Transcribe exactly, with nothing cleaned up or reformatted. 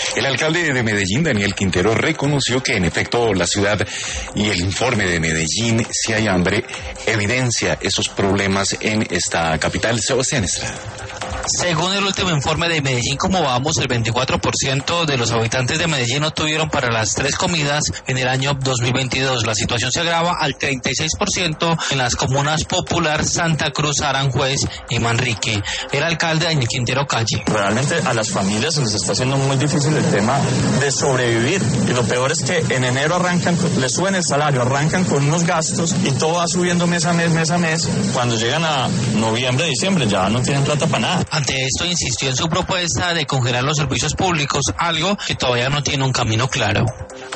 El alcalde de Medellín, Daniel Quintero, reconoció que en efecto la ciudad y el informe de Medellín, si hay hambre, evidencia esos problemas en esta capital. Sebastián Estrada. Según el último informe de Medellín Cómo Vamos, el veinticuatro por ciento de los habitantes de Medellín no tuvieron para las tres comidas en el año dos mil veintidós. La situación se agrava al treinta y seis por ciento en las comunas Popular, Santa Cruz, Aranjuez y Manrique. El alcalde Daniel Quintero Calle. Realmente a las familias se les está haciendo muy difícil el tema de sobrevivir. Y lo peor es que en enero arrancan, les suben el salario, arrancan con unos gastos y todo va subiendo mes a mes, mes a mes. Cuando llegan a noviembre, diciembre, ya no tienen plata para nada. Ante esto insistió en su propuesta de congelar los servicios públicos, algo que todavía no tiene un camino claro.